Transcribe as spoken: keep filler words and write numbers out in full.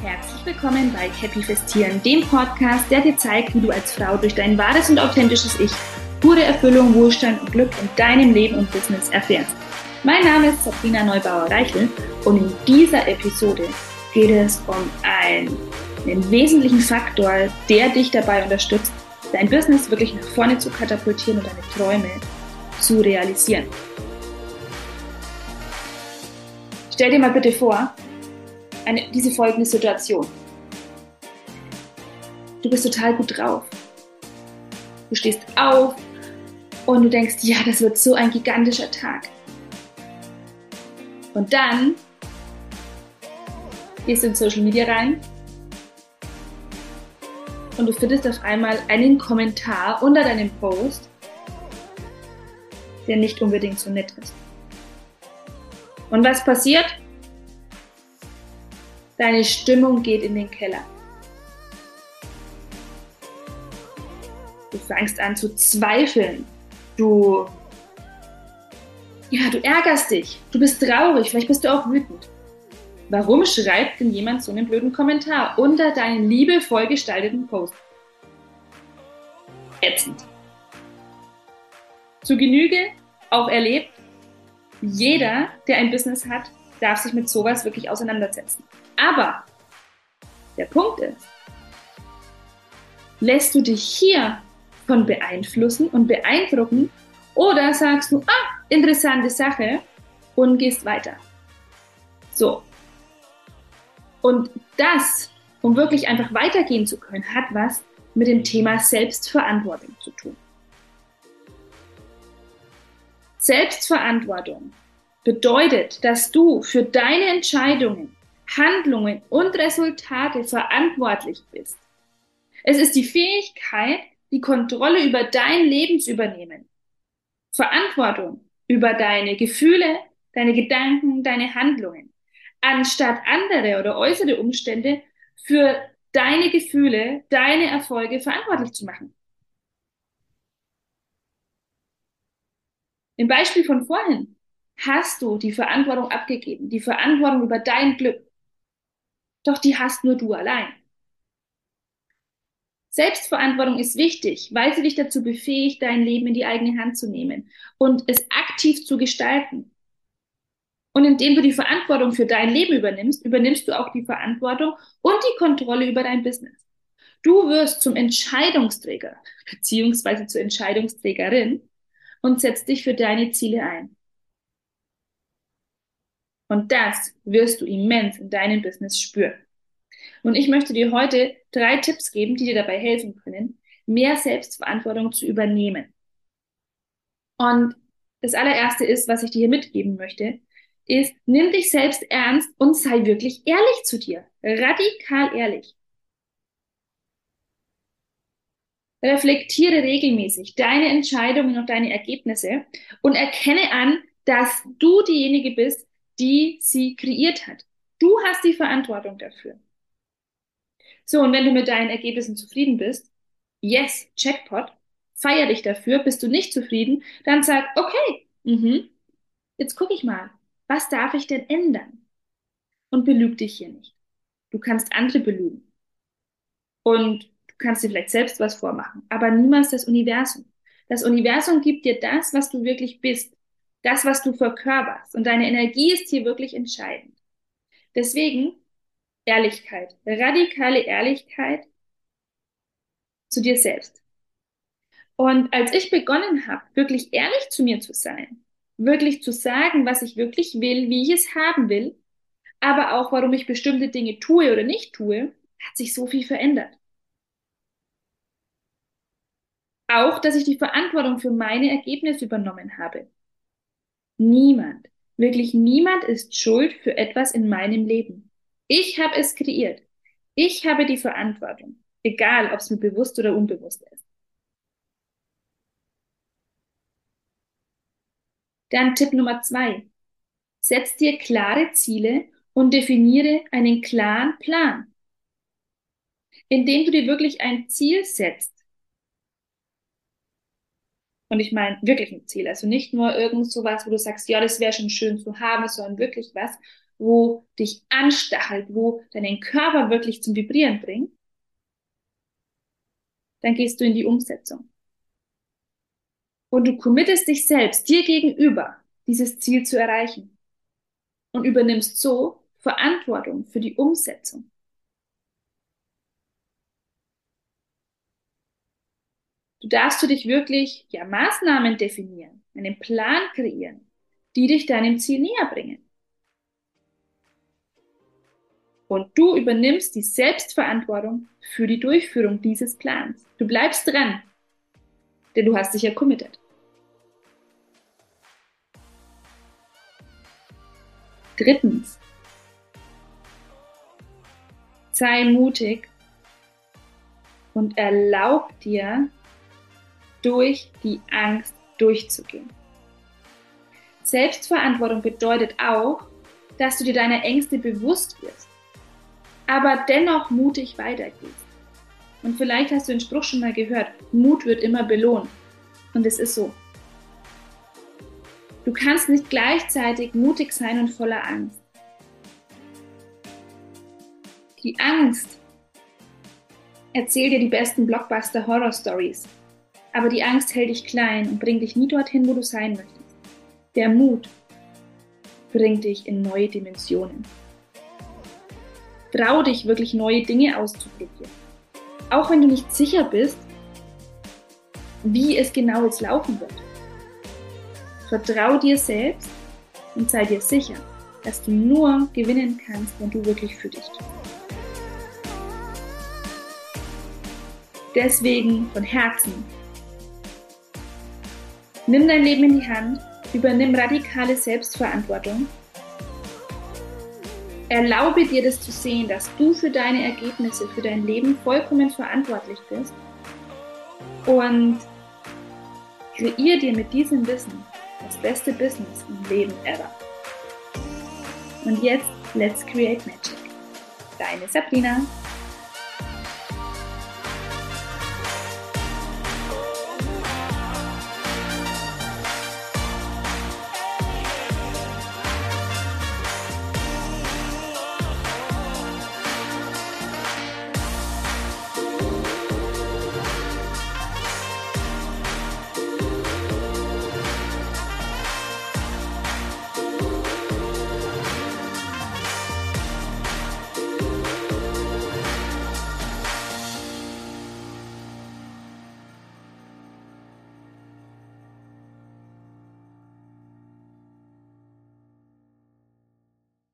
Herzlich willkommen bei Happy Festieren, dem Podcast, der dir zeigt, wie du als Frau durch dein wahres und authentisches Ich pure Erfüllung, Wohlstand und Glück in deinem Leben und Business erfährst. Mein Name ist Sabrina Neubauer-Reichel und in dieser Episode geht es um einen, einen wesentlichen Faktor, der dich dabei unterstützt, dein Business wirklich nach vorne zu katapultieren und deine Träume zu realisieren. Stell dir mal bitte vor, Eine, diese folgende Situation. Du bist total gut drauf. Du stehst auf und du denkst, ja, das wird so ein gigantischer Tag. Und dann gehst du in Social Media rein und du findest auf einmal einen Kommentar unter deinem Post, der nicht unbedingt so nett ist. Und was passiert? Deine Stimmung geht in den Keller. Du fängst an zu zweifeln. Du, ja, du ärgerst dich. Du bist traurig. Vielleicht bist du auch wütend. Warum schreibt denn jemand so einen blöden Kommentar unter deinen liebevoll gestalteten Post? Ätzend. Zu Genüge auch erlebt. Jeder, der ein Business hat, darf sich mit sowas wirklich auseinandersetzen. Aber der Punkt ist, lässt du dich hier von beeinflussen und beeindrucken oder sagst du, ah, interessante Sache und gehst weiter. So. Und das, um wirklich einfach weitergehen zu können, hat was mit dem Thema Selbstverantwortung zu tun. Selbstverantwortung bedeutet, dass du für deine Entscheidungen, Handlungen und Resultate verantwortlich bist. Es ist die Fähigkeit, die Kontrolle über dein Leben zu übernehmen. Verantwortung über deine Gefühle, deine Gedanken, deine Handlungen. Anstatt andere oder äußere Umstände für deine Gefühle, deine Erfolge verantwortlich zu machen. Im Beispiel von vorhin hast du die Verantwortung abgegeben, die Verantwortung über dein Glück. Doch die hast nur du allein. Selbstverantwortung ist wichtig, weil sie dich dazu befähigt, dein Leben in die eigene Hand zu nehmen und es aktiv zu gestalten. Und indem du die Verantwortung für dein Leben übernimmst, übernimmst du auch die Verantwortung und die Kontrolle über dein Business. Du wirst zum Entscheidungsträger beziehungsweise zur Entscheidungsträgerin und setzt dich für deine Ziele ein. Und das wirst du immens in deinem Business spüren. Und ich möchte dir heute drei Tipps geben, die dir dabei helfen können, mehr Selbstverantwortung zu übernehmen. Und das allererste ist, was ich dir hier mitgeben möchte, ist, nimm dich selbst ernst und sei wirklich ehrlich zu dir. Radikal ehrlich. Reflektiere regelmäßig deine Entscheidungen und deine Ergebnisse und erkenne an, dass du diejenige bist, die sie kreiert hat. Du hast die Verantwortung dafür. So, und wenn du mit deinen Ergebnissen zufrieden bist, yes, Jackpot, feier dich dafür. Bist du nicht zufrieden, dann sag, okay, mhm, jetzt gucke ich mal, was darf ich denn ändern? Und belüg dich hier nicht. Du kannst andere belügen. Und du kannst dir vielleicht selbst was vormachen, aber niemals das Universum. Das Universum gibt dir das, was du wirklich bist, das, was du verkörperst. Und deine Energie ist hier wirklich entscheidend. Deswegen Ehrlichkeit, radikale Ehrlichkeit zu dir selbst. Und als ich begonnen habe, wirklich ehrlich zu mir zu sein, wirklich zu sagen, was ich wirklich will, wie ich es haben will, aber auch, warum ich bestimmte Dinge tue oder nicht tue, hat sich so viel verändert. Auch, dass ich die Verantwortung für meine Ergebnisse übernommen habe. Niemand, wirklich niemand ist schuld für etwas in meinem Leben. Ich habe es kreiert. Ich habe die Verantwortung, egal ob es mir bewusst oder unbewusst ist. Dann Tipp Nummer zwei. Setz dir klare Ziele und definiere einen klaren Plan. Indem du dir wirklich ein Ziel setzt. Und ich meine wirklich ein Ziel. Also nicht nur irgend sowas, wo du sagst, ja, das wäre schon schön zu haben, sondern wirklich was, wo dich anstachelt, wo deinen Körper wirklich zum Vibrieren bringt, dann gehst du in die Umsetzung. Und du committest dich selbst, dir gegenüber, dieses Ziel zu erreichen. Und übernimmst so Verantwortung für die Umsetzung. Du darfst für dich wirklich, ja, Maßnahmen definieren, einen Plan kreieren, die dich deinem Ziel näher bringen. Und du übernimmst die Selbstverantwortung für die Durchführung dieses Plans. Du bleibst dran, denn du hast dich ja committed. Drittens, sei mutig und erlaub dir, durch die Angst durchzugehen. Selbstverantwortung bedeutet auch, dass du dir deiner Ängste bewusst wirst, aber dennoch mutig weitergehst. Und vielleicht hast du den Spruch schon mal gehört, Mut wird immer belohnt. Und es ist so. Du kannst nicht gleichzeitig mutig sein und voller Angst. Die Angst erzählt dir die besten Blockbuster-Horror-Stories, aber die Angst hält dich klein und bringt dich nie dorthin, wo du sein möchtest. Der Mut bringt dich in neue Dimensionen. Trau dich wirklich, neue Dinge auszuprobieren. Auch wenn du nicht sicher bist, wie es genau jetzt laufen wird. Vertrau dir selbst und sei dir sicher, dass du nur gewinnen kannst, wenn du wirklich für dich tust. Deswegen von Herzen, nimm dein Leben in die Hand, übernimm radikale Selbstverantwortung, erlaube dir das zu sehen, dass du für deine Ergebnisse, für dein Leben vollkommen verantwortlich bist und kreier dir mit diesem Wissen das beste Business im Leben ever. Und jetzt, let's create magic. Deine Sabrina.